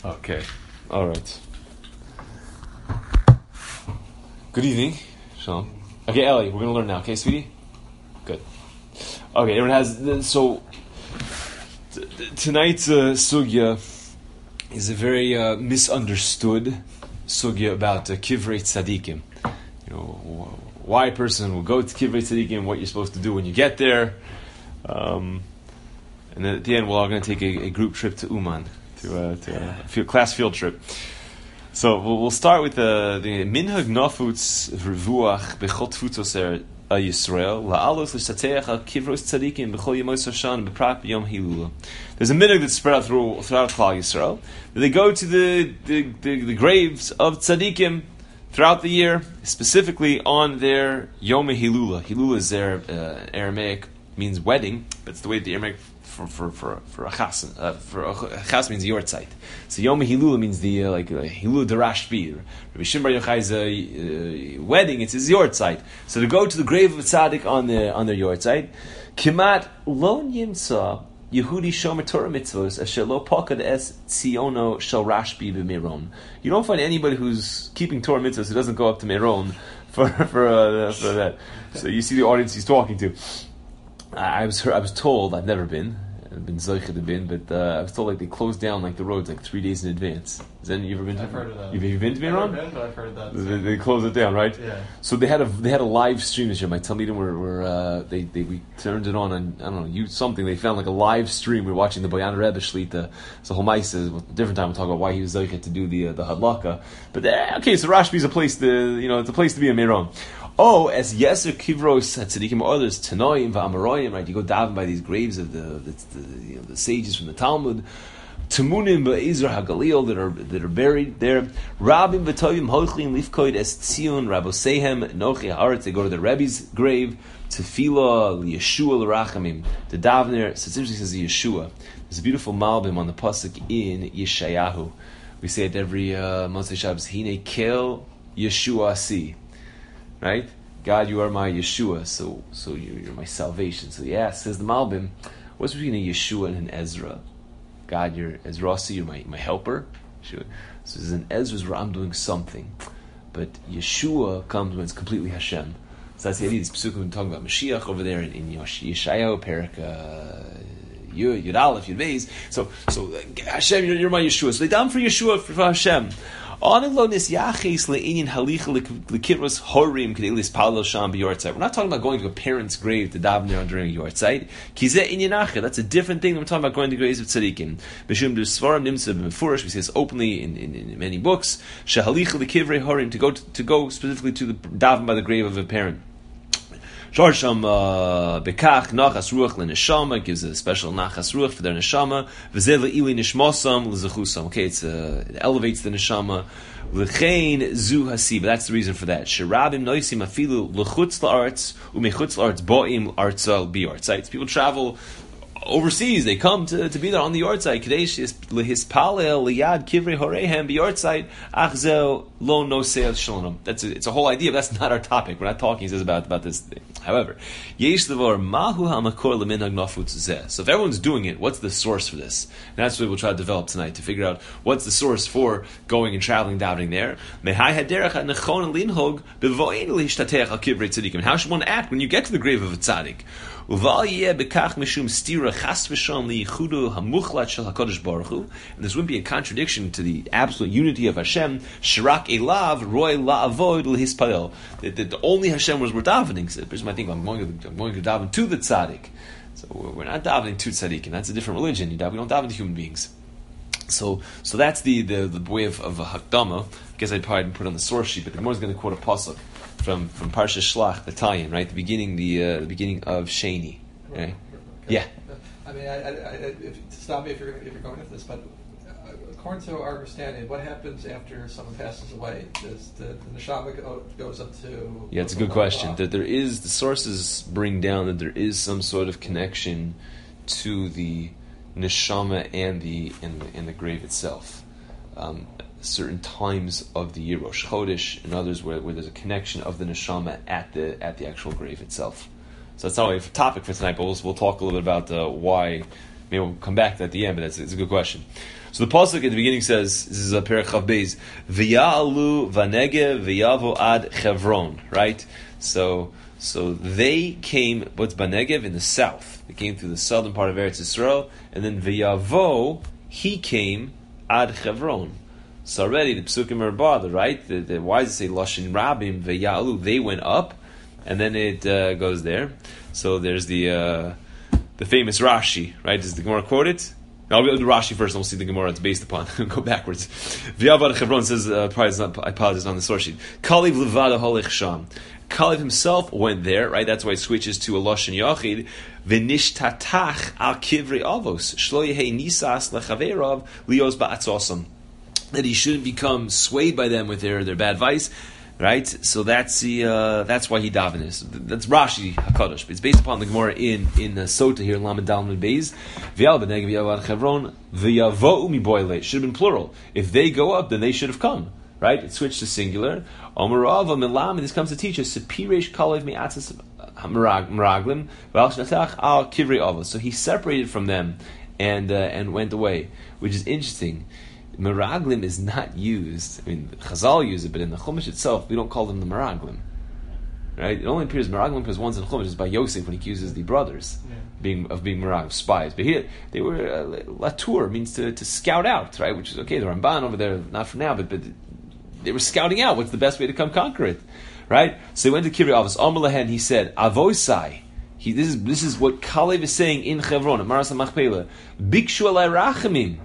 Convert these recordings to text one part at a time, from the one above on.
Okay. All right. Good evening, Shalom. Okay, Ellie, we're going to learn now. Okay, sweetie? Good. Okay, everyone has... tonight's sugya is a very misunderstood sugya about Kivrei Tzadikim. You know, why a person will go to Kivrei Tzadikim, what you're supposed to do when you get there. And then at the end, we're all going to take a group trip to Uman, to a class field trip. So we'll start with the Minhag Nafutz Revuach Bechot Futoser Yisrael La'alos L'Shateach Al Kivros Tzadikim B'chol Yemos Hashan B'Prat B'Yom Hilula. There's a minhag that's spread out throughout Klal Yisrael. They go to the graves of tzadikim throughout the year, specifically on their Yom Hilula. Hilula is their Aramaic, means wedding, but it's the way the Aramaic for a chas. For a chas means yortzeit. So Yom Hilula means the Hilula Darashbi. Rabbi Shimon Bar Yochai's wedding, it's his yortzeit. So to go to the grave of a tzaddik on their yortzeit, Kimat lo yimtza Yehudi shomer Torah mitzvos asher lo pakad es tziono shel Rashbi b'Meron. You don't find anybody who's keeping Torah mitzvos who doesn't go up to Meron for that. So you see the audience he's talking to. I was told, I've never been zoichet to bin, but I was told they closed down the roads 3 days in advance. Has any you ever been? I've heard of that. You've been to Meron? I've never been, but I've heard that. They closed it down, right? Yeah. So they had a live stream this year. My Talmidim we turned it on I don't know, something. They found a live stream. We were watching the Boyan Rebbe Shlita. So Homaisa, different time we'll talk about why he was zoichet to do the hadlaka. But okay, so Rashbi's a place to it's a place to be in Meron. Oh, as Yeser Kivros Tzadikim or others, Tanoim v'Amoraim, right? You go daven by these graves of the sages from the Talmud, Tamunim v'Ezra HaGalil that are buried there. Rabim v'Toyim Hoichlin Lifkoid Es Tzion Rabosehem Nochi Haaretz. They go to the Rebbe's grave, Tefillah Yeshua L'Rachamim. The daven there. So it's interesting. It says Yeshua. There's a beautiful malbim on the pasuk in Yeshayahu. We say it every Motzei Shabbos. Hine Kel Yeshua Asi. Right? God, you are my Yeshua, so you're my salvation. So says the Malbim, what's between a Yeshua and an Ezra? God, you're Ezrasi, you're my helper. So there's an Ezra's where I'm doing something. But Yeshua comes when it's completely Hashem. So that's the idea. This Pesukah we're talking about Mashiach over there in Yeshayahu, Perak Yud Aleph, Yud Beis. So Hashem, you're my Yeshua. So they down for Yeshua, for Hashem. We're not talking about going to a parent's grave to daven there during a yortzeit. That's a different thing than we're talking about going to the graves of tzadikim. We say this openly in many books. To go specifically to the daven by the grave of a parent. Shorsham bekach nachas ruach leneshama, gives a special nachas ruach for their neshama. V'zeh le'ili nishmosam l'zechusam. Okay, it elevates the neshama. L'chein zu hasi, but that's the reason for that. Sherabim noisim afilu l'chutz la'artz u'mechutz la'artz bo'im artzal bi'artzait. People travel overseas, they come to be there on the yortzeit. Kadesh lehispalel liyad kivrei horehem biyortzeit achzel lo noseh shalom. It's a whole idea, but that's not our topic. We're not talking, he says, about this thing. However, yesh levar mahu hamakor leminhag nafutz zeh. So if everyone's doing it, what's the source for this? And that's what we'll try to develop tonight, to figure out what's the source for going and traveling, davening there. Mehai haderech nechon linhog bevoin lihishtatech al kivrei tzadikim. How should one act when you get to the grave of a tzaddik? And this wouldn't be a contradiction to the absolute unity of Hashem. Shirak elav roy la'avoid l'hispayel. That only Hashem was worth davening. So the person might think, I'm going to daven to the tzaddik. So we're not davening to tzaddik, and that's a different religion. We don't daven to human beings. So that's the way of a hakdama. I guess I'd probably put it on the source sheet, but the Gemara is going to quote a pasuk from Parsha Shlach, the Tayin, right? The beginning of Sheni. Right? Yeah. I mean, stop me if you're going into this, but according to our understanding, what happens after someone passes away? Does the neshama goes up to? Yeah, it's a good question. That the sources bring down that there is some sort of connection to the neshama and the grave itself. Certain times of the year, Rosh Chodesh, and others where there's a connection of the neshama at the actual grave itself. So that's not a topic for tonight, but we'll talk a little bit about why Maybe we'll come back to that at the end, but it's a good question. So the pasuk at the beginning says, this is a Perek Chav Beis, V'ya'alu v'negev v'yavo ad Chevron, right? So they came, what's Banegev? In the south. They came through the southern part of Eretz Yisrael, and then V'yavo, he came ad Chevron. So already the Psukim are bothered, right? Why does it say Lashon Rabim V'ya'alu? They went up, and then it goes there. So there's the famous Rashi, right? Does the Gemara quote it? I'll do Rashi first, and we'll see the Gemara it's based upon. Go backwards. V'yavad Chevron says, I apologize on the source sheet. Kalev levada holech sham. Kalev himself went there, right? That's why it switches to a Lashon Yachid. V'nishtatach al kivrei avos. Shlo yehei nisas lechaverav lios ba'atzosam. That he shouldn't become swayed by them with their bad advice. Right, so that's why he davened this. That's Rashi Hakadosh. But it's based upon the Gemara in Sota here in Lamed Dalman Beis. V'yal b'negev yavad Chevron v'yavo'u miboyle. Should have been plural. If they go up, then they should have come. Right, it switched to singular. Omerava milam. This comes to teach us sepiresh kalev mi'atzis meraglim v'al shnatach al kivrei avos. So he separated from them and went away, which is interesting. Meraglim is not used. I mean, Chazal use it, but in the Chumash itself, we don't call them the Meraglim. Right? It only appears Meraglim because once in the Chumash is by Yosef when he accuses the brothers being Meraglim, spies. But here, they were Latour means to scout out, right? Which is okay. The Ramban over there, not for now, but they were scouting out what's the best way to come conquer it, right? So he went to Kivrei Avos. Amar Lehen, he said, Avosai. This is what Kalev is saying in Chevron, Maras HaMachpelah. Bikshu alai rachamim.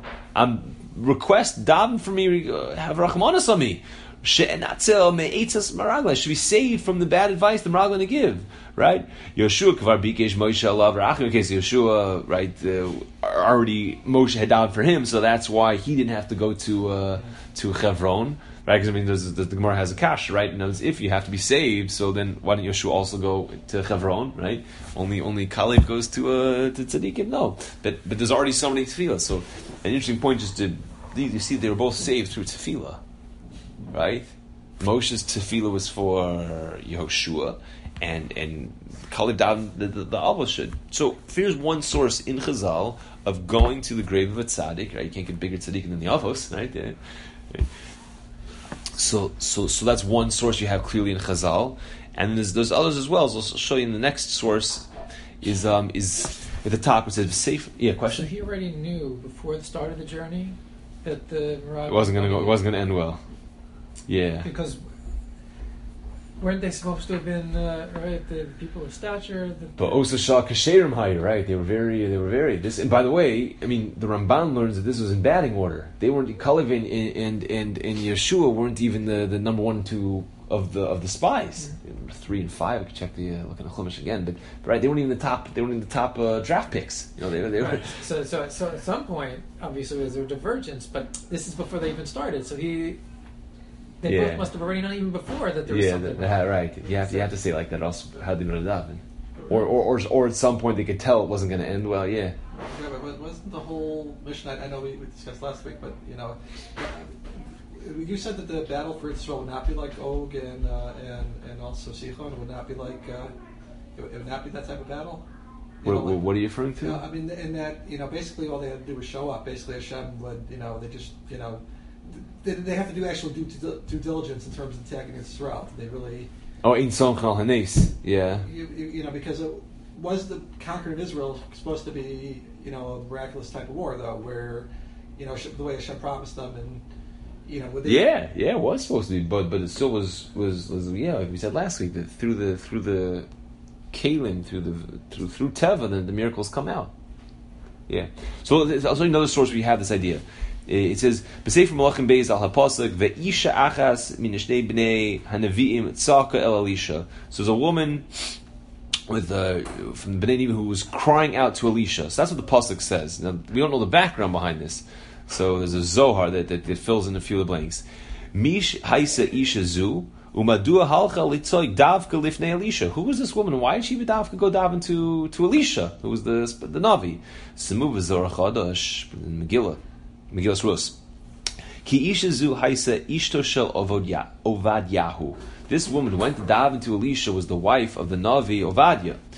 Request daven for me, have rachmanas on me. She'enatzel me'etzas maragla. Should be saved from the bad advice the maragla to give. Right? Yoshua kvar bikesh Moshe alav rachim. Okay, so Yoshua, right? Already Moshe had davened for him, so that's why he didn't have to go to Chevron. Right? Because I mean, the Gemara has a kash, right? And if you have to be saved, so then why didn't Yoshua also go to Chevron? Right? Only Kalev goes to Tzadikim. No, but there's already so many tefillah. So an interesting point is you see they were both saved through tefillah, right? Moshe's tefillah was for Yehoshua, and Kalev davened the Avos should. So here's one source in Chazal of going to the grave of a tzaddik. Right? You can't get bigger tzaddik than the Avos, right? Yeah. Right? So that's one source you have clearly in Chazal, and then there's others as well. So I'll show you in the next source is at the top it says safe. Yeah, question. So he already knew before the start of the journey that the Meraglim it wasn't going to end well. Yeah, because weren't they supposed to have been right? The people of stature. But also Shah Kasherim Hayr, right? They were very. This, and by the way, I mean the Ramban learns that this was in batting order. They weren't Kalev and Yeshua weren't even the number 1 and 2 of the spies. Mm-hmm. 3 and 5. I could check the look at the Chumash again, but right, they weren't even the top. They weren't even the top draft picks. You know, they right. were. So at some point, obviously, there's a divergence, but this is before they even started. So They both must have already known even before that there was something. Right. You have to say it like that. Also, how they know to daven, or at some point they could tell it wasn't going to end well. Yeah. Yeah, but wasn't the whole mission? I know we discussed last week, but you said that the battle for Israel would not be like Og and also Sichon. It would not be like it would not be that type of battle. What are you referring to? I mean, in that basically all they had to do was show up. Basically, Hashem would they just They have to do actual due diligence in terms of attacking Israel. They really. Oh, in Sonchal Hanes, yeah. Because was the conquering of Israel supposed to be a miraculous type of war though, where the way Hashem promised them and it was supposed to be, but it still was like we said last week that through the Kalim through Teva then the miracles come out. Yeah. So I'll show you another source where you have this idea. It says, "B'sefer Malachim Beis al haPasuk ve'isha achas min shnei bnei hanaviim tzaka el Elisha." So there's a woman with from the Bnei Nevi who was crying out to Elisha. So that's what the pasuk says. Now we don't know the background behind this. So there's a Zohar that fills in a few of the blanks. Mish haisa isha zu umadua halcha litzoy davka lifnei Elisha. Who was this woman? Why did she davka go daven to Elisha, who was the Navi? Semu v'Zohar Chadash in Megillas Rus. Ki isha zu haisa ishto shel Ovadyahu. This woman who went to daven to Elisha was the wife of the Navi Ovadia.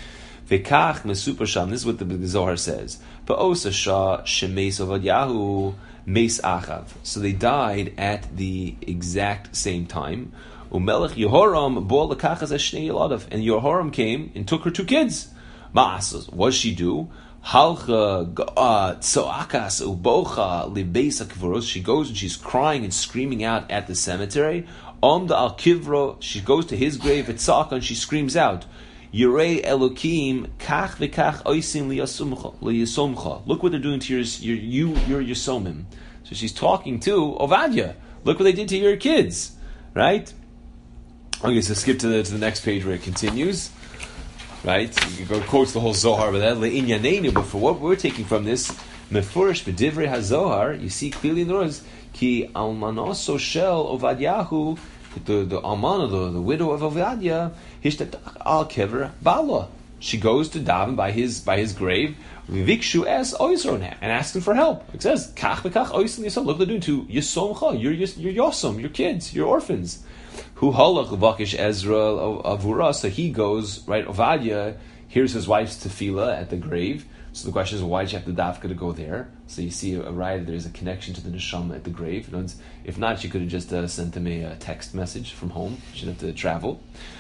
Vekach mesuper sham. This is what the Zohar says. Pa'osa shah shemes Ovadyahu mes achav. So they died at the exact same time. Umelech Yehoram bo lekachas eshnei yiladav. And Yehoram came and took her 2 kids. Ma'asas. What does she do? Halcha tzoakas ubocha libeis hakivros. She goes and she's crying and screaming out at the cemetery. Omda al kivro. She goes to his grave at tzaka and she screams out, Yirei Elokim kach v'kach oisin liyasomcha. Look what they're doing to your Yisomim. So she's talking to Ovadia. Look what they did to your kids, right? Okay, so skip to the next page where it continues. Right, you can go quotes the whole Zohar, but for what we're taking from this, mefurish b'divrei haZohar, you see clearly in the words, ki almanoso shel Ovadyahu, the almana, the widow of Ovadia, hishtatach al kever bala. She goes to daven by his grave, vikshu es oisron, and asks him for help. It says kach v'kach oisron yisom. Look what they're doing to Yisomcha, your Yosom, your kids, your orphans. Who halach vakish Ezra avura? So he goes, right. Ovadia hears his wife's tefillah at the grave. So the question is, why did you have the dafka to go there? So you see, right, there's a connection to the neshama at the grave. If not, she could have just sent him a text message from home. She didn't have to travel.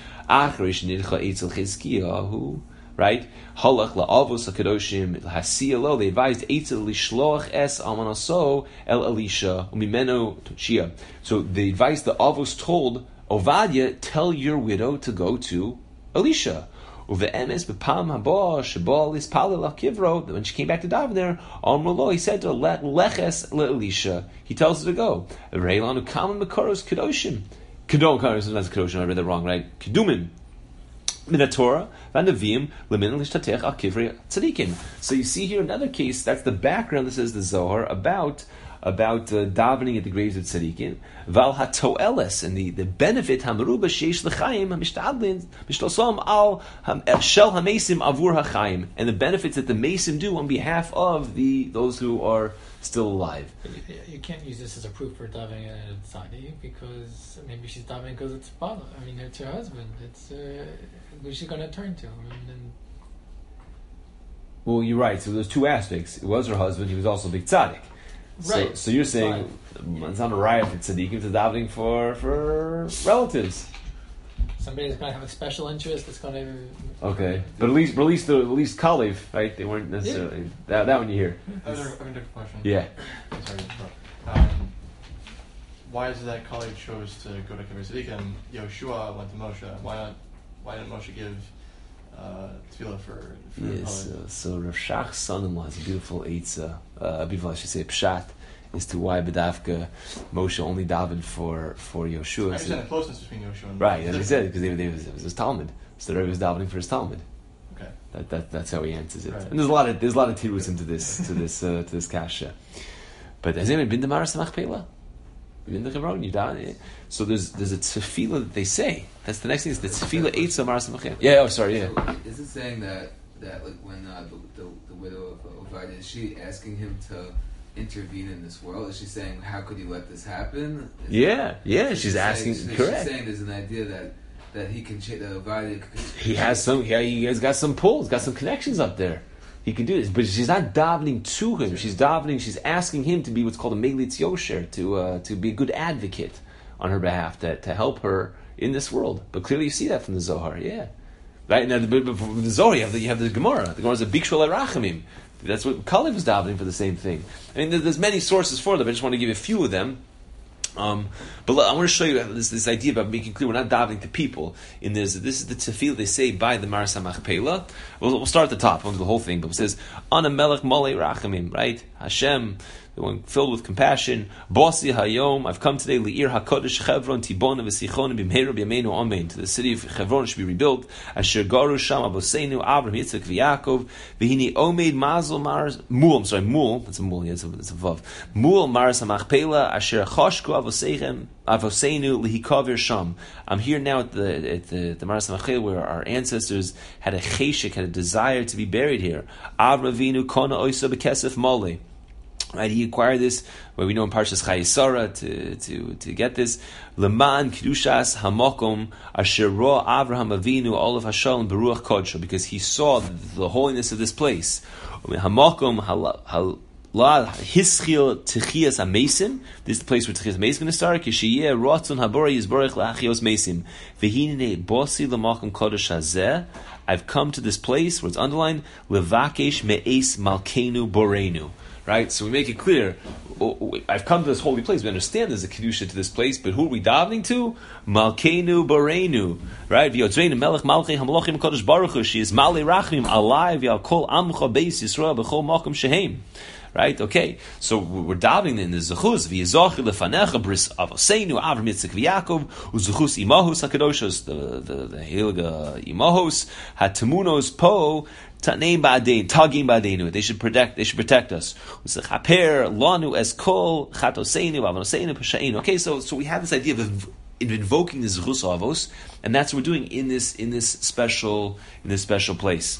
Right? Halach la'avos hakadoshim hasiyalo. They advised Eitzel lishloach es almanaso el Elisha umimeno tochia. So the advice the avos told Ovadia, tell your widow to go to Elisha. Uve'emes b'pam haba shebal ispalel akivro. When she came back to daven there, Amrlo, he said to her, leches leElisha. He tells her to go. Reilanu kamen mekaros kedoshim. Kedom karos, that's kedoshim. I read that wrong, right? Kedumin. Minatorah, Vandavim, Lemin Lishtatech al Kivrei Tzadikim. So you see here another case. That's the background. This is the Zohar about davening at the graves of tzaddikim. Val hatoeles, and the benefit hamaruba sheish l'chaim mishtadlin mishlosam al shel hamesim avur hachaim, and the benefits that the mesim do on behalf of those who are still alive. You can't use this as a proof for davening at a tzaddik, because maybe she's davening because it's Bala. I mean, it's her husband. It's who's she going to turn to? Well, you're right. So there's 2 aspects. It was her husband. He was also a big tzaddik. Right. So you're saying it's not a riot for tzaddikim to davening for relatives. Somebody that's going to have a special interest. That's going to. Okay, but at least Kalev, right? They weren't necessarily that one you hear. I have a different question. Yeah. Sorry to interrupt. Why is it that Kalev chose to go to Kibbutz Tzaddik and Yoshua went to Moshe? Why didn't Moshe give tefillah for yes, so Rav Shach's son-in-law has a beautiful eitzah, beautiful, I should say, pshat, as to why B'davka Moshe only davened for Yoshua. I understand the closeness between Yoshua and Moshe. Right, as he said, because it was his Talmud. So the Rebbe was davening for his Talmud. Okay. That's how he answers it. Right. And there's a lot of tirusim to this kasha. But has anyone been to Maras Machpelah? You've been to Hebron, you've done. So there's a tefillah that they say. That's the next thing. Is the tefillah eitzah Maras Machpelah. Yeah. Oh, sorry. Yeah. So is it saying that like when the widow of Ovadia, is she asking him to intervene in this world? Is she saying, how could you let this happen? She's asking. Correct. She's saying there's an idea that he can change. That Ovadia. He has some. He has got some pulls. Got some connections up there. He can do this, but she's not davening to him. She's davening. She's asking him to be what's called a meglitz yosher, to be a good advocate on her behalf, to help her in this world. But clearly, you see that from the Zohar. Yeah, right. Now, the Zohar, you have the Gemara. The Gemara is a bikshul arachamim. That's what Kalev was davening for, the same thing. I mean, there's many sources for them. I just want to give you a few of them. But I want to show you this idea about making clear we're not davening to people. This is the tefillah they say by the Maras HaMachpelah. We'll start at the top. We'll do the whole thing. But it says, Ana melech malei rachamim, right? Hashem, the one filled with compassion. Bosi hayom, I've come today, li'ir hakodesh Chevron, tibona v'sichon, b'mheru b'yameinu amen. To the city of Chevron should be rebuilt. Asher garu sham aboseinu, Abraham, Yitzchak, v'Yaakov, v'hini omeid mazel maras, mul, that's a mul, it's a vav. Mul Maras HaMachpelah, asher choshku avoseinu lihikavir sham. I'm here now at the Maras HaMachpelah where our ancestors had a cheshik, had a desire to be buried here. Avraham Avinu kona oisa b'kesef mole. Right, he acquired this, where we know in Parshas Chayesara to get this. Leman Kedushas Hamakom Asher Ra Avraham Avinu Olav Hashalom Beruach Kodsho, because he saw the holiness of this place. Hamakom Hischil Techias Amesim. This is the place where Techias Amesim is going to start. Kishiyeh Ratzon Habora Yizborech La'achios Mesim. V'hinei Bosi L'Makom Kodesh Hazeh. I've come to this place where it's underlined Levakesh Me'es Malkeinu Borenu. Right, so we make it clear. I've come to this holy place. We understand there's a kedusha to this place, but who are we davening to? Malkeinu Barenu. Right, V'yotzreinu Melech Malchei Hamalochim Kodesh Baruch Hu. She is Malei Rachmim Alai V'al Kol Amcha Beis Yisrael B'chol Makom Shehem. Right, okay. So we're davening in the Zechus V'yizochi Lefanecha Bris Avoseinu Avram Yitzchak V'Yakov U'Zechus Imahos Hakadoshos the Heilige Imahos Hatamunos Po. Taneim ba'adein, tagim ba'adeinu. They should protect us. U'sechaper lanu es kol chatoseinu v'avonoseinu p'sha'inu. Okay, so we have this idea of invoking the zechus avos, and that's what we're doing in this special place.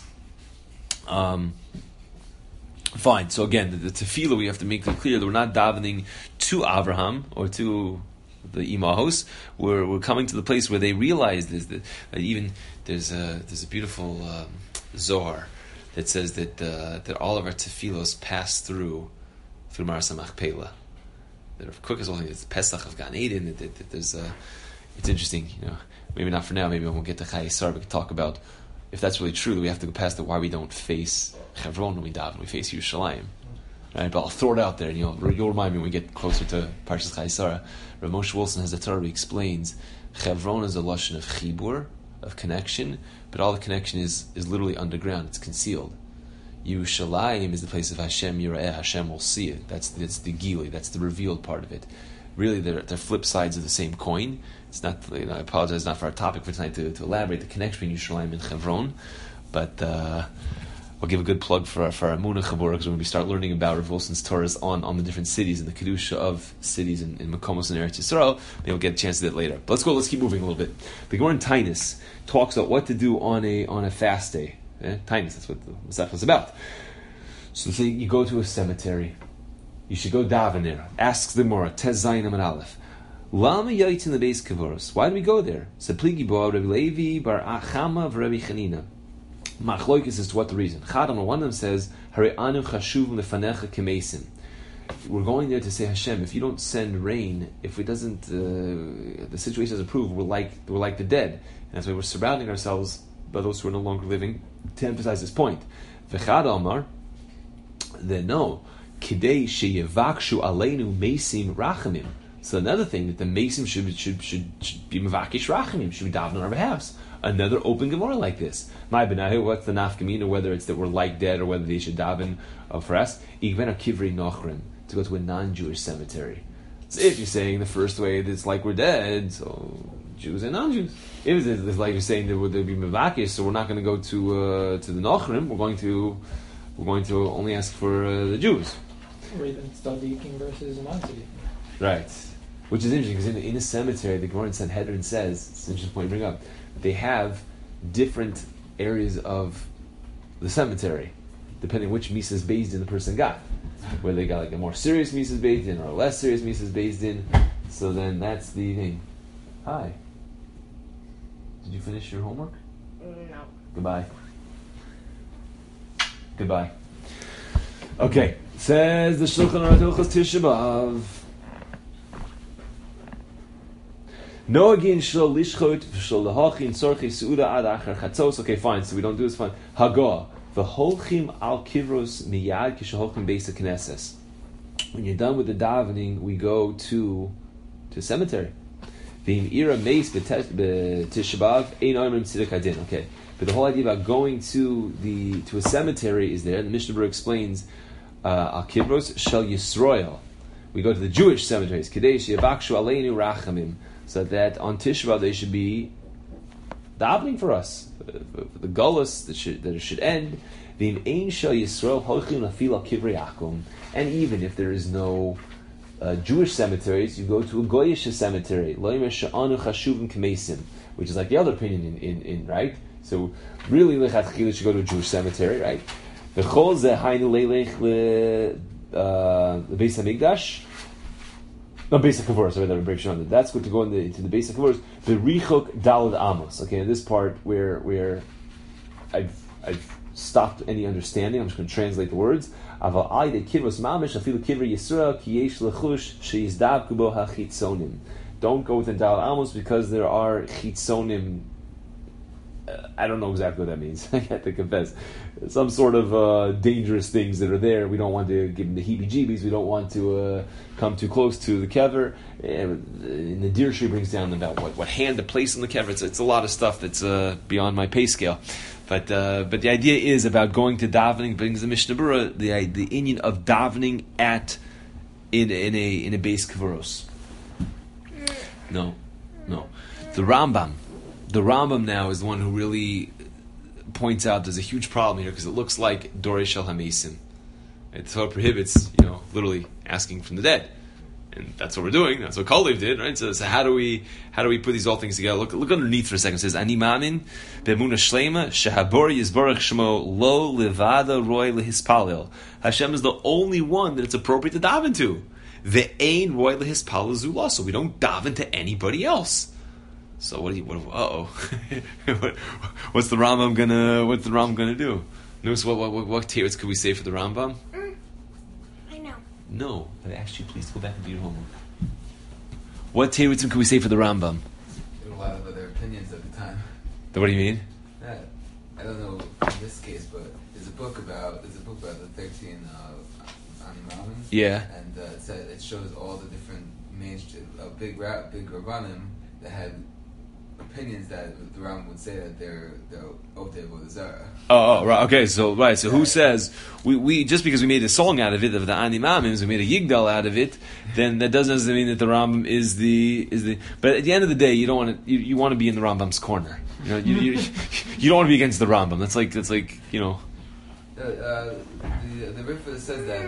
Fine. So again, the tefillah, we have to make it clear that we're not davening to Avraham or to the imahos. We're coming to the place where they realize this. That even there's a beautiful Zohar that says that all of our tefillos pass through Maras HaMachpelah. That of course it's Pesach of Gan Eden. That there's it's interesting, maybe not for now. Maybe when we'll get to Chayesar, we can talk about if that's really true. That we have to go past why we don't face Chevron when we daven. We face Yerushalayim. Right, but I'll throw it out there, and you'll remind me when we get closer to Parshas Chayesara. Rav Moshe Wilson has a Torah. He explains Chevron is a lashon of chibur, of connection, but all the connection is literally underground. It's concealed. Yerushalayim is the place of Hashem Yira'eh. Hashem will see it. That's the Gili. That's the revealed part of it. Really, they're flip sides of the same coin. It's not. I apologize, not for our topic for tonight to elaborate the connection between Yerushalayim and Chevron, but I'll give a good plug for our Emunah Chabura, because when we start learning about Rav Wilson's Torahs on the different cities and the kedusha of cities in Makomos and Eretz Yisrael, maybe we'll get a chance to that later. But let's keep moving a little bit. The Gemara in Tainus talks about what to do on a fast day. Tainus, that's what the Masech is about. So say you go to a cemetery, you should go daven there. Asks the Gemara, Tez Zayin Amud Aleph, Lama Yayitin Lebeis Kavoros. Why do we go there? Sepligi Bo Rabbi Levi Bar Achama v'Rabbi Chanina. Machloikis as to what the reason. Chadam, one of them says, Hare anu chashuvim lefanecha kemesim. We're going there to say, Hashem, if you don't send rain, if it doesn't, the situation doesn't improve, we're like the dead. And that's why we're surrounding ourselves by those who are no longer living, to emphasize this point. V'chad Amar, then no, kidei sheyevakshu aleinu mesim rachamim. So another thing, that the mesim should be mevakish rachamim, should be davening on our behalves. Another open Gemara like this. My benahi, what's the nafkamina, whether it's that we're like dead or whether they should daven for us? Igven kivri nochrin, to go to a non-Jewish cemetery. So if you're saying the first way that it's like we're dead, so Jews and non-Jews. If it's like you're saying that they'll be mevakish, so we're not going to go to the nochrim. We're going to only ask for the Jews. Or even tzaddikim versus non-tzaddikim. Right. Which is interesting, because in a cemetery, the Gemara in Sanhedrin says, it's an interesting point to bring up, they have different areas of the cemetery, depending which Mises Beis Din the person got. Whether they got like a more serious Mises Beis Din or a less serious Mises Beis Din. So then that's the thing. Hi. Did you finish your homework? No. Goodbye. Okay. Says the Shulchan Aruch Hilchos Tisha B'Av. Noagin shel lishchot shel lahachin tzorchei seuda ad achar chatzos. Okay, fine. So we don't do this. Fine. Hagah v'holchim al kivros miyad kishaholchim beis hakneses. When you're done with the davening, we go to cemetery. V'im ira meis b'Tisha B'Av ein oimrim tzedek hadin. Okay, but the whole idea about going to a cemetery is there. The Mishnah Berurah explains al kivros shel Yisroel. We go to the Jewish cemeteries. Kedei she'yavakshu aleinu rachamim. So that on Tisha B'Av they should be davening for us, for the gullus that it should end. And even if there is no Jewish cemeteries, you go to a Goyish cemetery, which is like the other opinion in right. So really, lechatchila should go to a Jewish cemetery, right? Beis Hamikdash. No, Beis HaKavoros. That's good to go into the Beis HaKavoros. The Richok Dalad Amos. Okay, in this part where I've stopped any understanding, I'm just going to translate the words. Aval ayde kivros mamish afilu kivri yisrael ki yesh lechush sheyizdab kubo hachitzonim. Don't go within Dalad Amos because there are chitzonim. I don't know exactly what that means. I have to confess. Some sort of dangerous things that are there. We don't want to give them the heebie-jeebies. We don't want to come too close to the kever. And the Dirshri brings down about what hand to place on the kever. It's a lot of stuff that's beyond my pay scale. But the idea is about going to davening. Brings the Mishnah Berurah the inyan of davening in a Beis Kavaros. No. The Rambam now is the one who really points out there's a huge problem here because it looks like Dorei Shel HaMeisim. It prohibits, literally asking from the dead, and that's what we're doing. That's what Kalev did, right? So how do we put these all things together? Look underneath for a second. It says Ani Mamin Be'emuna Shlema Shehabor Yisbarach Shemo Lo Levada Roy Lehispalil. Hashem is the only one that it's appropriate to daven to. Ve'ein Roy Lehispalil Zula. So we don't daven to anybody else. So what's the Rambam gonna do? Notice what teretz could we say for the Rambam? I know. No, I asked you please go back and do your homework. What teretzim could we say for the Rambam? There were a lot of other opinions at the time. What do you mean? I don't know in this case, but there's a book about the 13 Animalim. Yeah. And it shows all the different big Rabbanim that had opinions that the Rambam would say that they're Otei Avodah Zarah. Oh, right. Okay, so who says we just because we made a song out of it of the Ani Mamims, we made a Yigdal out of it, then that doesn't necessarily mean that the Rambam is the. But at the end of the day, you don't want to. You want to be in the Rambam's corner. You don't want to be against the Rambam. That's like The Riffa says that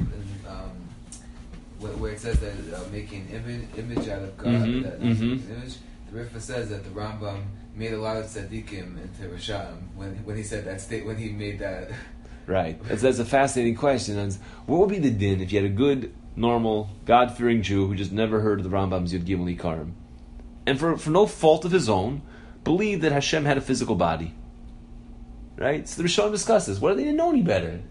where it says that making image out of God, that image. The Riffa says that the Rambam made a lot of tzaddikim into Risham when he said that when he made that. Right. That's a fascinating question. What would be the din if you had a good, normal, God-fearing Jew who just never heard of the Rambam's Yud Gimel Ikarim, and for no fault of his own, believed that Hashem had a physical body? Right. So the Rishon discusses. What, they didn't know any better.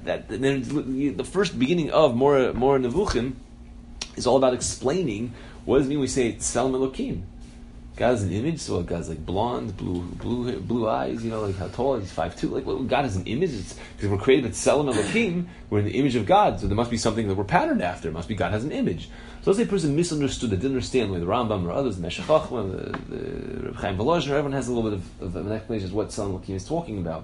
The first beginning of More Nevuchim is all about explaining what does it mean we say Tselem Elokim. God has an image, so God's like blonde, blue eyes, like how tall he's 5'2". Like, God has an image? It's because we're created with Tselem Elokim, we're in the image of God, so there must be something that we're patterned after. It must be God has an image. So let's say a person misunderstood, that didn't understand the way the Rambam or others, the Meshech Chochmah, the Reb Chaim Volozhiner, everyone has a little bit of an explanation of what Tselem Elokim is talking about.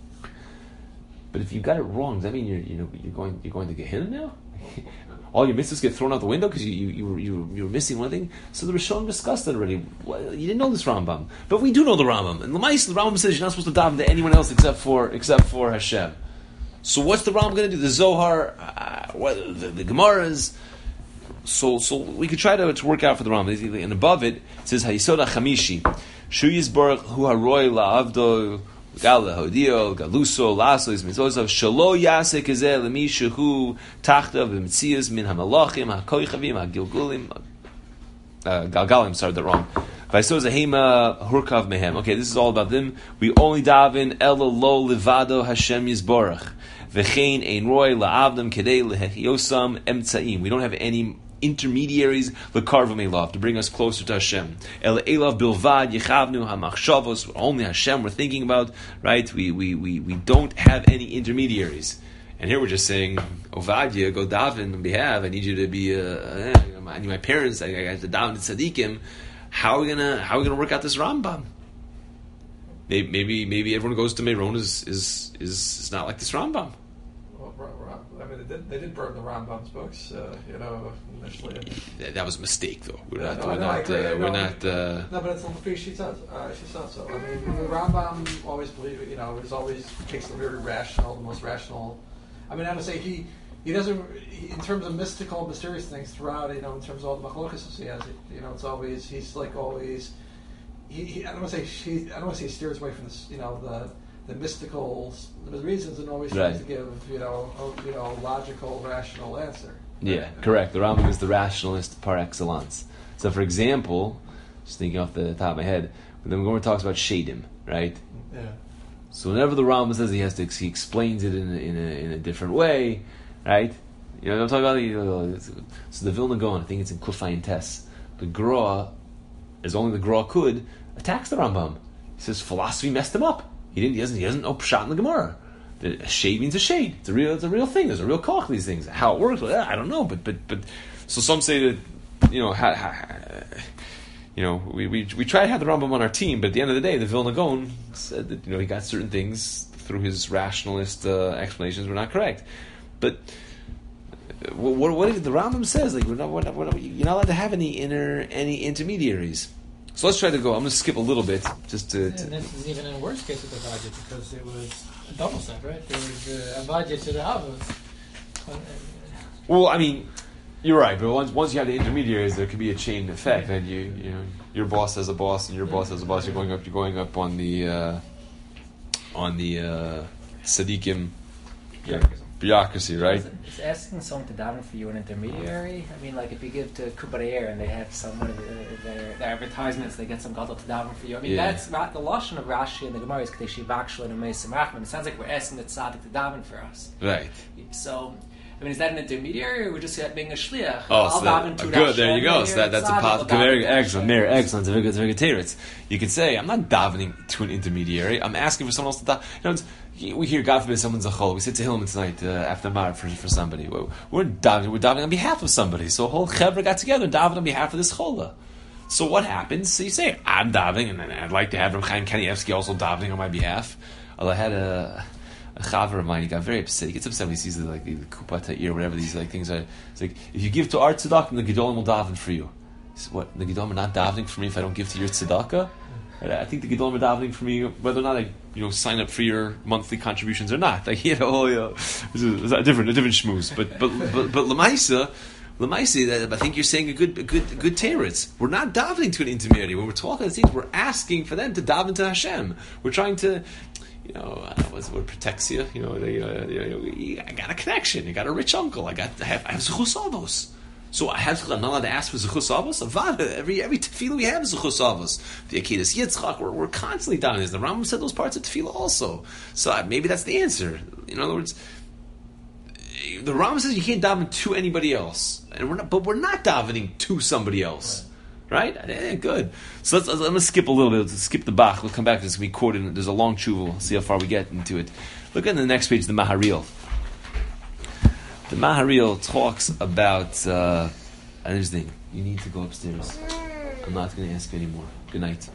But if you got it wrong, does that mean you're going to Gehenna now? All your mitzvahs get thrown out the window because you were missing one thing. So the Rishon discussed that already. You didn't know this Rambam, but we do know the Rambam. And the Rambam says you're not supposed to daven to anyone else except for Hashem. So what's the Rambam going to do? The Zohar, the Gemaras. So we could try to work out for the Rambam. And above it says Hayisod HaChamishi Shu Yisborach Hu Haroy LaAvdo Galuso Laso is Mitzvot Shalo Yasek Ezeh Lemi Shehu Tachta V'Mitzias Min HaMalachim HaKoichavim HaGilgulim Galgalim. Sorry, that wrong. V'Aso Zehema Hurkav Mehem. Okay, this is all about them. We only daven Ela Lo Levado Hashem Yisborach V'Chein Ein Roy LaAvdam Kedei LeHyosam Emtzaim. We don't have any intermediaries lekarvam elav to bring us closer to Hashem. El elav bilvad yechavnu hamachshavos. Only Hashem we're thinking about, right? We don't have any intermediaries. And here we're just saying, Ovadia, go daven on behalf. I need you to be. I need my parents. I have to daven to tzaddikim. How are we gonna work out this Rambam? Maybe everyone goes to Meron is not like this Rambam. I mean, they did burn the Rambam's books, initially. That was a mistake, though. We're not. No, but it's on the she said so. I mean, the Rambam always always takes the very rational, the most rational. I mean, I would say he doesn't, in terms of mystical, mysterious things throughout. In terms of all the machlokas he has, it's he's like always. I don't want to say he steers away from this, the mystical the reasons and always tries to give a logical, rational answer. Yeah, correct. The Rambam is the rationalist par excellence. So, for example, just thinking off the top of my head, when the Gemara talks about shadim, right? Yeah. So whenever the Rambam says he explains it in a different way, right? You know what I'm talking about? So the Vilna Gaon, I think it's in Kufayin Tes, the Gra, as only the Gra could, attacks the Rambam. He says philosophy messed him up. He doesn't know pshat in the Gemara. A shade means a shade. It's a real thing. There's a real koch to these things. How it works, I don't know. But so some say that we try to have the Rambam on our team, but at the end of the day, the Vilna Gaon said that he got certain things through his rationalist explanations were not correct. But what the Rambam says, like you're not allowed to have any intermediaries. So let's try to go. I'm going to skip a little bit just to. And this is even in worst case with the Avadya because it was a double set, right? There was the Avadya to the Avos. Well, I mean, you're right, but once you have the intermediaries, there could be a chain effect, and your boss has a boss, and your boss has a boss. You're going up on the tzaddikim bureaucracy, right? Is asking someone to daven for you an intermediary? I mean, like if you give to Kubareir and they have some of their advertisements, they get some gadol to daven for you. I mean, that's the lashon of Rashi and the Gemara is Kadeshi Vakshel and Meisim Rachman. It sounds like we're asking the tzaddik to daven for us. Right. So, I mean, is that an intermediary, or we're just being a shliach? Oh, so good. There you go. So that's a positive. Very excellent. Very excellent. Very good teretz. You could say, I'm not davening to an intermediary. I'm asking for someone else to daven. We hear, God forbid, someone's a chol. We sit to Hillman tonight after Mar for somebody. We're davening on behalf of somebody. So a whole chevra got together and davened on behalf of this chola. So what happens? So you say, I'm davening, and I'd like to have Reb Chaim Kanievsky also davening on my behalf. I had a chaver of mine. He got very upset. He gets upset when he sees the kupa ta'ir, whatever these things are. It's like, if you give to our tzedakah, the gedolim will daven for you. He says, what? The gedolim are not davening for me if I don't give to your tzedakah? I think the gedolim are davening for me whether or not I sign up for your monthly contributions or not. It's a different shmooze. But l'maisa, I think you're saying a good teretz. We're not davening to an intermediary. When we're talking these things, we're asking for them to daven to Hashem. We're trying to, what's the word, protects you. I got a connection. I got a rich uncle. I have zechus avos. So I'm not allowed to ask for zechus avos. Avada, every tefillah we have is zechus avos. The Akedas Yitzchak, we're constantly down this. The Rambam said those parts of tefillah also. So maybe that's the answer. In other words, the Rambam says you can't daven to anybody else, and we're not davening to somebody else. Right? Good. So I'm going to skip a little bit. Let's skip the Bach. We'll come back to this. We quoted. There's a long tshuva. We'll see how far we get into it. Look at the next page, the Maharil. The Maharil talks about interesting. You need to go upstairs. I'm not going to ask you anymore. Good night.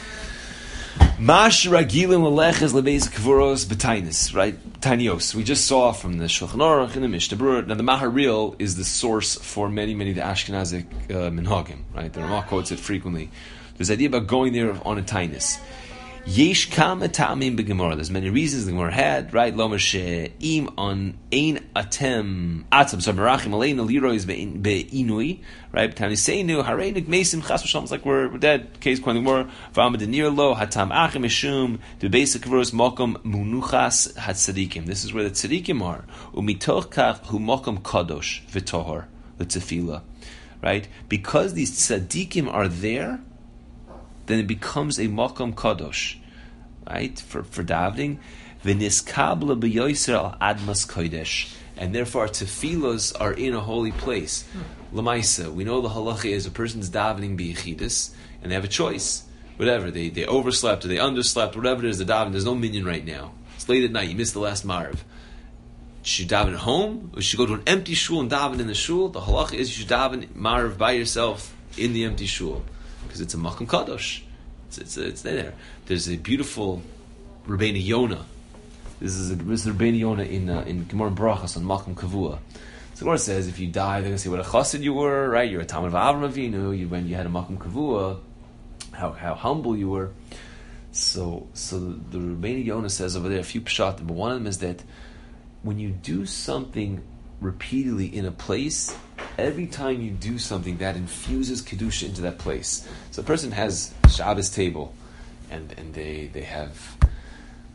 Mash ragilim leleches lebeis kvuros betainis, right? Tanios. We just saw from the Shulchan Aruch and the Mishnah Berurah. Now the Maharil is the source for many of the Ashkenazic minhagim, right? The Ramah quotes it frequently. There's the idea about going there on a tainis. Yesh kama ta'amim b'gemara. There's many reasons the Gemara had, right? Lomer she'im on ein atem atzam. So merachim aleinu lirois be'inui, right? B'tani seinu hareinik mesim chas v'shalom. It's like we're dead. Case quoting the Gemara. V'amad denir lo hatam achim mishum the basic verse mokom munuchas hatzadikim. This is where the tzadikim are. Umitoch kach hu mokom kadosh v'tohor the tefillah, right? Because these tzadikim are there, then it becomes a makom kadosh, right? For davening, v'niskabla b'yoyser al admas kodesh, and therefore our tefillos are in a holy place. L'maisa, we know the halacha is a person's davening b'yechidus, and they have a choice. Whatever they overslept or they underslept, whatever it is, the davening. There's no minyan right now. It's late at night. You missed the last marv. Should you daven at home, or should you go to an empty shul and daven in the shul? The halacha is you should daven marv by yourself in the empty shul, because it's a makom kadosh. It's there. There's a beautiful Rabbeinu Yonah. This is Rabbeinu Yonah in Gemara Brachas on makom kavua. So Gemara says if you die, they're going to say what a chassid you were, right? You're a Talmid of Avram Avinu. When you had a makom kavua, how humble you were. So the Rabbeinu Yonah says over there a few pshatim, but one of them is that when you do something repeatedly in a place, every time you do something, that infuses kedusha into that place. So a person has Shabbos table, and they have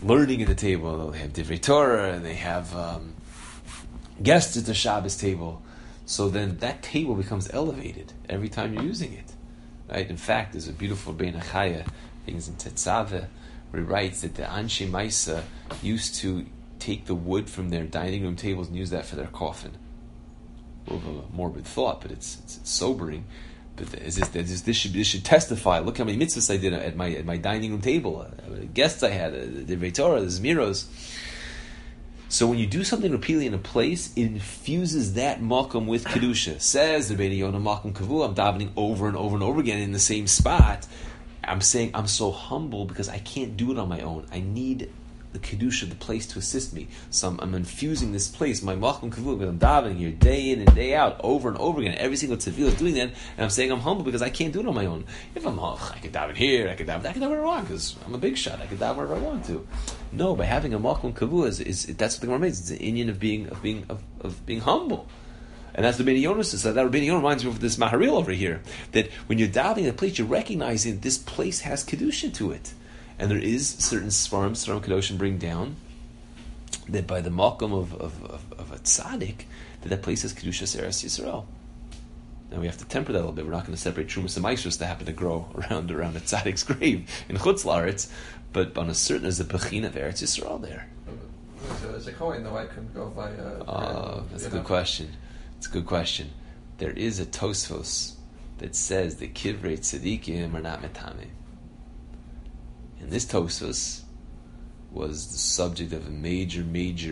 learning at the table. They have Divrei Torah, and they have guests at the Shabbos table. So then that table becomes elevated every time you're using it. Right? In fact, there's a beautiful Bein Achaya, things in Tetzaveh, where he writes that the Anshe Maisa used to take the wood from their dining room tables and use that for their coffin. A little of a morbid thought, but it's sobering. But this should testify. Look how many mitzvahs I did at my dining room table. Guests I had, the Divrei Torah, the Zmiros. So when you do something repeatedly in a place, it infuses that makom with kedusha. Says the Rebbeinu Yonah makom kavu. I'm davening over and over and over again in the same spot. I'm saying I'm so humble because I can't do it on my own. I need the kedusha, the place, to assist me. So I'm infusing this place, my makom kavu, because I'm davening here day in and day out, over and over again. Every single tefillah is doing that, and I'm saying I'm humble because I can't do it on my own. If I'm humble, I could daven here, I could daven wherever I want, because I'm a big shot. I could daven wherever I want to. No, by having a makom kavu is that's what the Gemara makes. It's an Indian of being humble. And that's the Rebbeinu Yonah says. That Rebbeinu Yonah reminds me of this Maharil over here, that when you're davening a place, you're recognizing that this place has kedusha to it. And there is certain Svarim Kedoshim bring down that by the makom of a tzaddik, that place has Kedusha Eretz Yisrael. Now we have to temper that a little bit. We're not going to separate Trumas and Maestros that happen to grow around a tzaddik's grave in Chutz La'aretz, but on a certain, there's a Bechina of Eretz Yisrael there. So as a Kohen, though, I couldn't go by... that's a good question. It's a good question. There is a Tosfos that says that Kivrei Tzadikim are not Metame. And this Tosfos was the subject of a major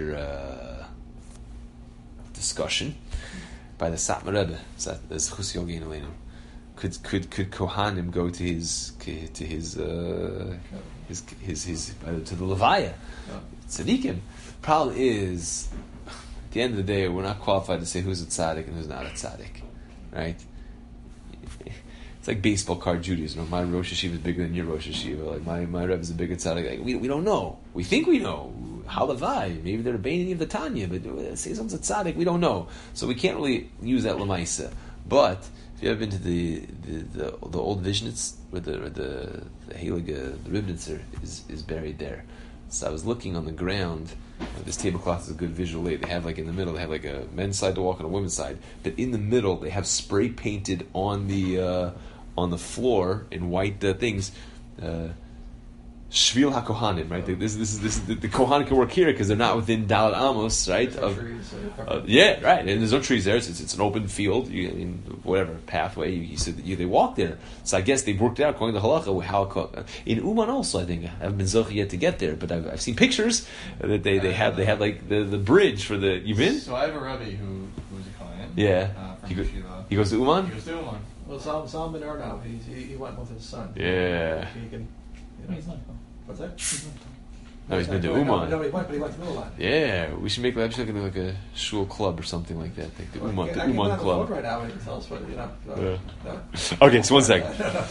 discussion by the Satmar Rebbe. There's Chus Yogein Aleinu. Could Kohanim go to to the Levaya? Tzadikim. Problem is, at the end of the day, we're not qualified to say who's a tzaddik and who's not a tzaddik, right? It's like baseball card Judaism. My Rosh Hashiva is bigger than your Rosh Hashiva. Like my Rebbe is a bigger tzaddik. Like, we don't know. We think we know. Halavai. Maybe they're a Beinoni of the Tanya, but say someone's a tzaddik, we don't know. So we can't really use that lemaisa. But if you ever been to the old Vishnitz, where the Heilige, the Ribnitzer is buried there. So I was looking on the ground. This tablecloth is a good visual aid. They have in the middle, they have a men's side to walk and a women's side. But in the middle, they have spray painted on the floor in white things. Shvil HaKohanim, right? This is the Kohanim can work here because they're not within Daled Amos, right? Yeah, right. And there's no trees there. It's an open field. Whatever pathway. You said that they walk there. So I guess they've worked it out according to halacha how in Uman also. I think I haven't been zocheh yet to get there, but I've seen pictures that they have the bridge for the. You been? So I have a Rebbe who's a Kohen. Yeah. He goes to Uman. He goes to Uman. Well, Solomon Arnav, he went with his son. Yeah. He can. He's not going. What's that? No, he's been to Uman. No, he went to Uman. Yeah, we should make like a shul club or something like that. Like the Uman club. Right now, and he can tell us what No? Okay, so 1 second.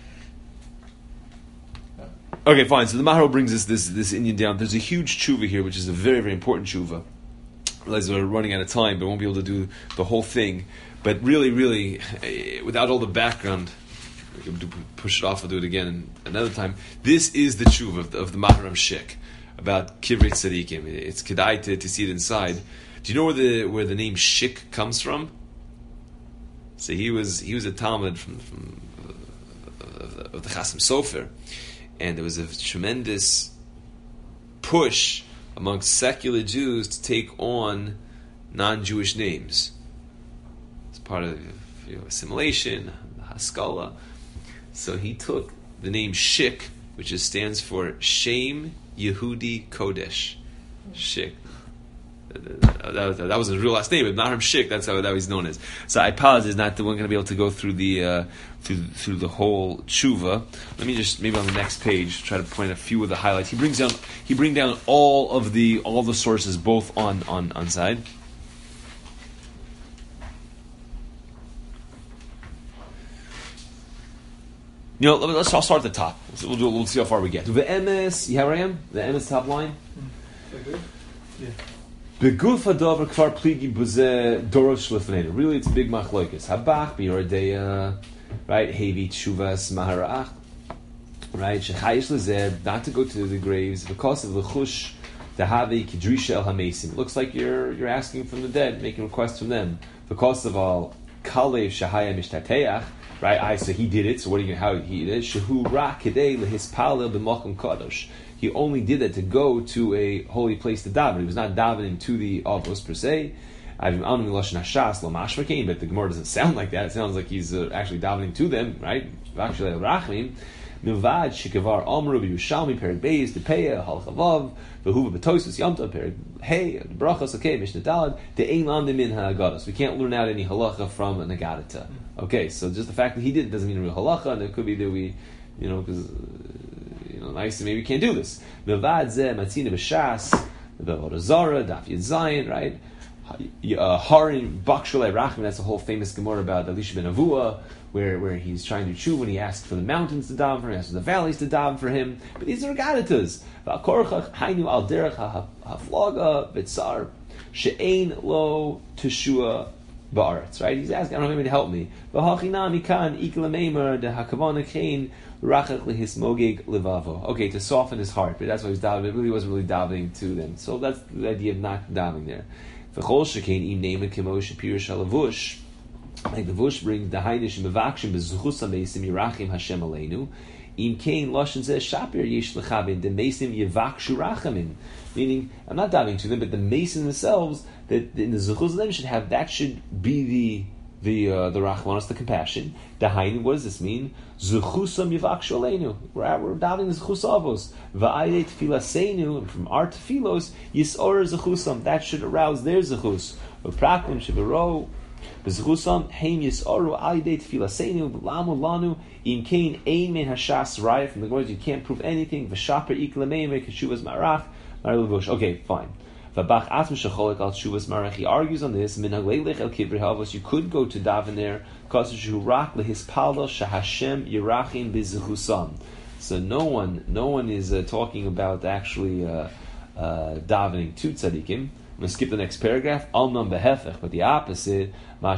Okay, fine. So the Maharal brings this Indian down. There's a huge tshuva here, which is a very, very important tshuva. I realize we're running out of time, but we won't be able to do the whole thing. But really, really, without all the background, we can push it off. I'll do it again another time. This is the tshuva of the Maharam Shik about Kivrei Tzadikim. It's kedai to see it inside. Do you know where the name Shik comes from? So he was a Talmud from of the Chasam Sofer, and there was a tremendous push amongst secular Jews to take on non-Jewish names. It's part of assimilation, the Haskalah. So he took the name Shik, which stands for Shem Yehudi Kodesh. Shik. That was his real last name, but Maharam Shik. That's how he's known as. So I apologize, not that we're going to be able to go through the through the whole tshuva. Let me just maybe on the next page try to point a few of the highlights. He brings down all the sources both on side. Let's all start at the top. We'll see how far we get. The emes, you have where I am? The emes top line. Yeah. Beguf hadavar kvar pligi buze dorosh lefneinu. Really, it's a big machlokes. Habach biyoredeya, right? Hevi tshuvas maharach. right? Not to go to the graves because of the chush tahavi kidrisha el hamesim. It looks like you're asking from the dead, making requests from them. Because of all kalev shahaya mishtateach, right? So he did it. So how he did it? Shehu ra kedei lehispalel b'makom kadosh. He only did that to go to a holy place to daven. He was not davening to the avos per se. But the Gemara doesn't sound like that. It sounds like he's actually davening to them, right? Actually, Milvad shikavar amru b'Yushalmi perik beis depeya halchavav v'huva b'tosus yamta perik hey brachas okay mishnah dalad de'ein lamdim min ha'agadas. We can't learn out any halacha from an agadata. Okay, so just the fact that he did it doesn't mean a real halacha, and it could be that we, because nice, maybe we can't do this. Milvad zeh matzina b'shas the Orazara daf Yud Zayin, right? Harin Bakshalei Rachim. That's a whole famous Gemara about Elisha ben Avua, where he's trying to chew when he asks for the mountains to daven for him, he asks for the valleys to daven for him. But these are gadatas. V'akorchach hainu al derech haflaga v'tzar she'ein lo teshua ba'aretz. Right? He's asking, I don't have anybody to help me. V'hachinami kan ikla meimer de hakavana kein rachach lehismogeg levavo. Okay, to soften his heart, but that's why he's davening. It really wasn't really davening to them. So that's the idea of not davening there. V'chol shekein im neimer kemo shepir shalavush. Like the Vush brings the Hainish Mevakshim Bezuchus Amesim Yirachim Hashem Aleinu. Im Kain Lashon Zeh Shapir Yesh Lechabin the Mesim Yevakshu Rachamin. Meaning, I'm not davening to them, but the Mason themselves, that in the Zuchus of them should be the Rachmanos, the compassion. The Hainu, what does this mean? Zuchusam Yevakshu Aleinu. We're davening the Zuchus Avos. Va'ayde Tfilaseinu, and from our Tfilos Yisor Zuchusam. That should arouse their Zuchus. V'praklim Shivaro. B'zchusam heim yisoru alidei tfilaseinu v'lamu lanu in kain ein men hashas raya. From the words you can't prove anything. V'shaper iklamei keshuvas marach marlevush. Okay, fine. V'bach atm shecholik al shuvas marach. He argues on this. Min hagleilech el kivri havos. You could go to daven there. Kashu rak lehispaldo shahashem yirachim b'zchusam. So no one is talking about actually davening to tzadikim. I'm going to skip the next paragraph. Alnam behefech, but the opposite. Some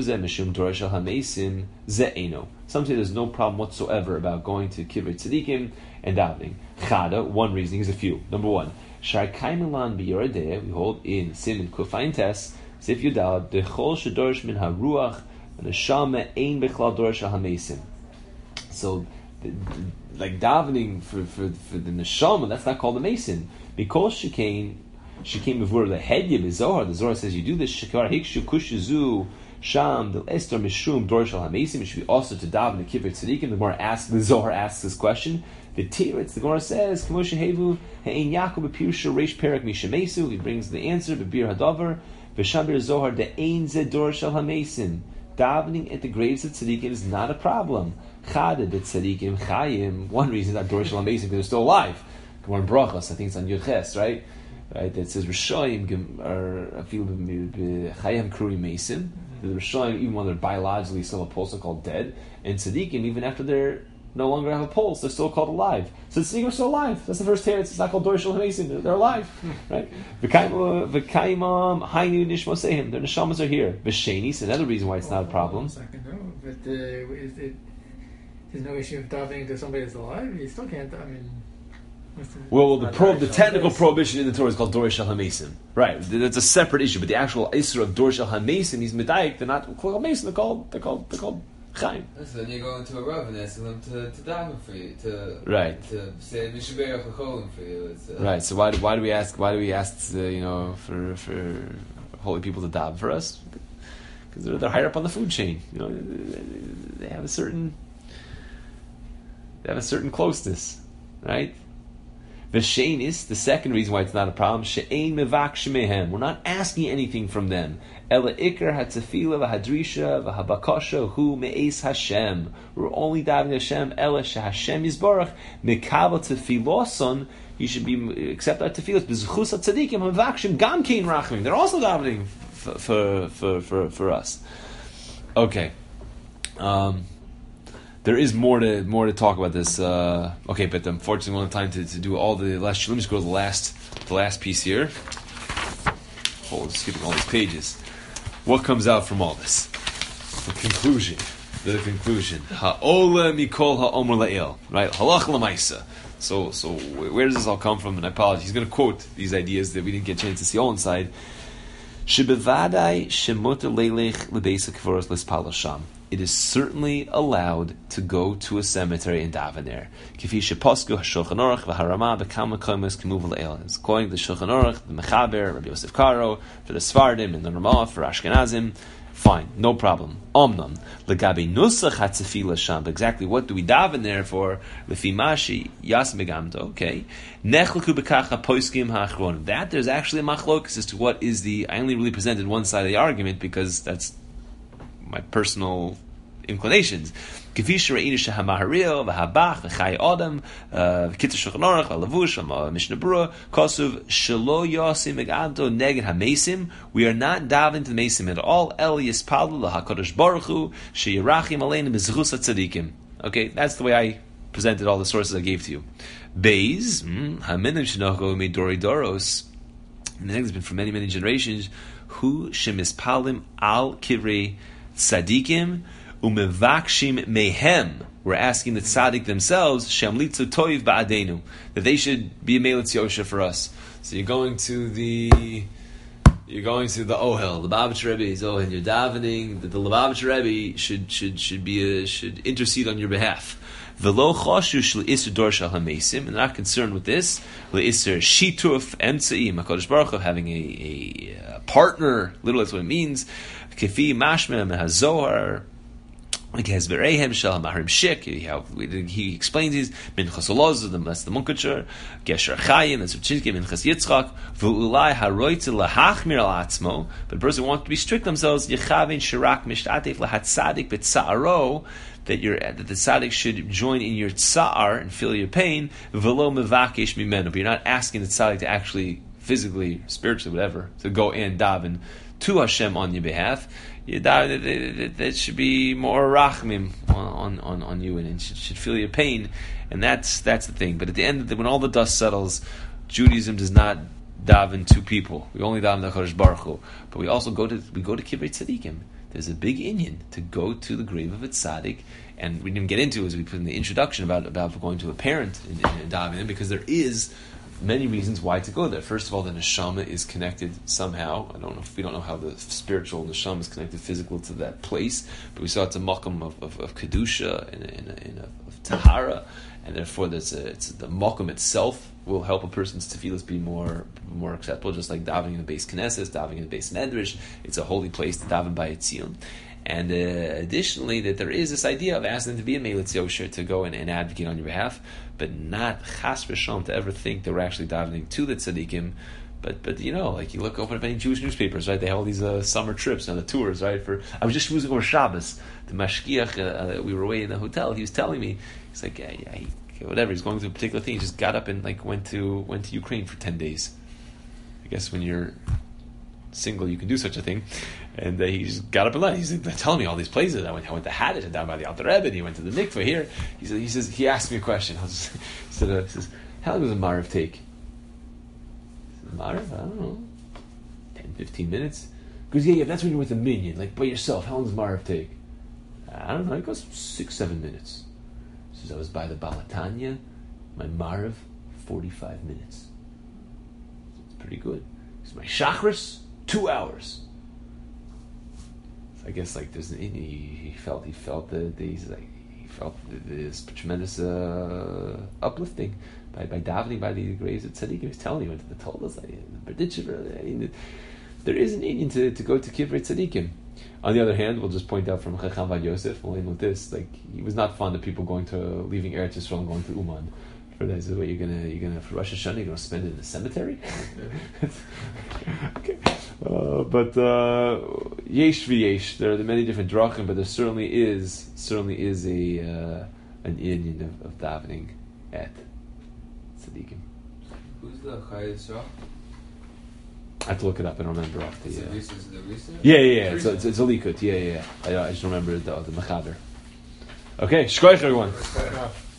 say there's no problem whatsoever about going to Kivrei Tzadikim and davening. Chada, one reason, here's a few. Number one, Shar Kaimelan B'Yoradeh, we hold in Siman Kufayin Tes, Sif Yudal, Dechol Shadorish Min HaRuach, Neshama Ein Bechlal Dorish HaMesim. So, like davening for the Neshama, that's not called a Mason. Because she came before the Hedye B'Zohar. The Zohar says you do this. Shekar Hikshu Kushizu Sham Del Esther Mishum Dor Shal Hamesim. It should be also to daven the Kivrei Tzadikim. The Zohar asks this question. The Tiritz, the Gemara says, K'moshe Hevu He'en Yaakov B'Pirusha Reish Perak Mishamesu. He brings the answer. B'Bir Hadavar V'Shabir Zohar De'ein Zed Dor Shal Hamesim. Davening at the graves of Tzadikim is not a problem. Chada the Tzadikim Chayim. One reason is that Dor Shal Hamesim because they're still alive. Gemara Brachos, I think it's on Yud Ches, right? Right, that says Rishayim are feel Chayim Kruri Mason. The Rishayim, even when they're biologically still a pulse, are called dead. And Tzadikim, even after they're no longer have a pulse, they're still called alive. So Tzadikim are still alive. That's the first teretz. It's not called Dor Shel Mason. They're alive, right? V'kaimam Hainu Nishmosehim. Their neshamas are here. V'sheni. So another reason why it's not a problem. But there's no issue of davening to somebody that's alive. You still can't. I mean. Well, the technical prohibition in the Torah is called Dor Shel HaMesim. Right, that's a separate issue. But the actual Isra of Dor Shel HaMesim, he's medayik. They're not called Mason. They're called Chaim. So then you go into a Rav and ask them to daven for you, to say Mishaber Chacholim for you. Right. So why do we ask? Why do we ask? For holy people to daven for us? Because they're higher up on the food chain. They have a certain closeness, right? V'sheinis, the second reason why it's not a problem, she'ein mevakshim mehem. We're not asking anything from them. Ela ikar hatzafila v'hadrisha v'habakasha hu me'es Hashem. We're only davening Hashem. Ela she'Hashem yizbarach mekabel tefiloson. You should be accept our tefilos. B'zchus hatzadikim mevakshim gam kein rachmim. They're also davening for us. Okay. There is more to talk about this. Okay, but unfortunately, we don't have time to do all the last. Let me just go to the last piece here. Skipping all these pages. What comes out from all this? The conclusion. the conclusion. Ha'ola mikol ha'omer la'il. Right? Halach l'maisa. So where does this all come from? And I apologize. He's going to quote these ideas that we didn't get a chance to see all inside. Shebevadai shemuter leilech lebeisa kvoros lespal sham. It is certainly allowed to go to a cemetery and daven there. Kifi sheposku hashulchan aruch v'harama b'kam makomis k'muv le'el. It's according to the Shulchan Aruch, the Mechaber, Rabbi Yosef Karo, for the Sfardim and the Ramah, for Ashkenazim. Fine, no problem. Omnam legabi nusach hatzefila sham. Exactly what do we daven there for? Lefimashi yas megamdo. Okay. Nechleku bekacha poiskim ha'achron. That there's actually a machlokas as to what is the. I only really presented one side of the argument because that's my personal inclinations. Kefisha re'inu shehamaharil v'habach v'chay adam v'kitzur shulchan aruch v'lavush Mishnah Berurah kosuv shelo yasim megado neged hamesim. We are not davening to the mesim at all. El yispallu lahakadosh baruch hu sheyirachim aleinu b'zchus hatzadikim. Okay, that's the way I presented all the sources I gave to you. Beis haminim shenocho meidori doros. And the thing has been for many generations. Hu shemispalim al kivrei tzadikim umevakshim mehem. We're asking the tzaddik themselves shamlitzu toiv ba'adenu, that they should be a melitz yosha for us. So you're going to the Ohel, the Lubavitch Rebbe's Ohel, and you're davening that the Lubavitch Rebbe should intercede on your behalf. V'lo choshu shel iser dor shel hamesim, and not concerned with this. Le'iser shituf emtzeim HaKadosh Baruch Hu, having a partner. Literally, that's what it means. Kefi mashmeh mehazohar. Like Hezberehem Shel Mahrim Shik, he explains these Minchas Olozah, that's the Munkacher, Gesher Chayim, that's Richinski, Minchas Yitzchak, V'ulai Haroitze Lahachmir Al Atzmo, but a person who wants to be strict themselves, Yechavin Shirak Mishtatef Lahat Tzadik B'Tza'aro, that the tzaddik should join in your tsa'ar and feel your pain, V'lo Mevakesh Mimenu, but you're not asking the tzaddik to actually, physically, spiritually, whatever, to go and daven to Hashem on your behalf. That should be more rachmim on you, and it should feel your pain, and that's the thing. But at the end of when all the dust settles, Judaism does not daven to people. We only daven to HaKadosh Baruch Hu. But we also go to Kivrei Tzadikim. There's a big inyan to go to the grave of a tzaddik, and we didn't get into, as we put in the introduction, about going to a parent in davening, because there is many reasons why to go there. First of all, the neshama is connected somehow. We don't know how the spiritual neshama is connected physical to that place, but we saw it's a makom of kedusha and of tahara, and therefore it's the makom itself will help a person's tefillas be more acceptable. Just like davening in the Beis Knesset, davening in the Beis Medrash, it's a holy place to daven by Etzion. And additionally, that there is this idea of asking them to be a Melitz Yosher, to go and advocate on your behalf, but not chas v'sham to ever think that we're actually davening to the tzaddikim. But like you open up any Jewish newspapers, right? They have all these summer trips and the tours, right? I was just using over Shabbos. The mashgiach, we were away in the hotel. He was telling me, he's like, whatever. He's going through a particular thing. He just got up and went to Ukraine for 10 days. I guess when you're single, you can do such a thing. And he just got up and left. He's like, telling me all these places. I went to Haddish and down by the Alter Rebbe, and he went to the mikveh here. He asked me a question. He says, how long does a Marav take? Marav? I don't know. 10, 15 minutes? He goes, yeah, that's when you're with a minion, like by yourself. How long does Marav take? I don't know. It goes 6-7 minutes. He says, I was by the Balatanya, my Marav, 45 minutes. It's pretty good. He says, my Shachris, 2 hours. I guess he felt this tremendous uplifting by davening by the graves of tzaddikim. He was telling you, went to the Toldos, there is an Indian to go to Kivrei Tzadikim. On the other hand, we'll just point out from Chacham Vad Yosef, we'll end with this, he was not fond of people leaving Eretz Yisrael and going to Uman. For that, is what you're gonna for Rosh Hashanah, you're gonna spend it in the cemetery. Okay, but yesh v'yesh. There are many different drachim, but there certainly is an Indian of davening at tzaddikim. Who's the Chayei Yisrael? I have to look it up. I don't remember off the. Is it the Risa? Yeah. It's a likut. Yeah. I just remember the Mechaber. Okay, shkoyach everyone.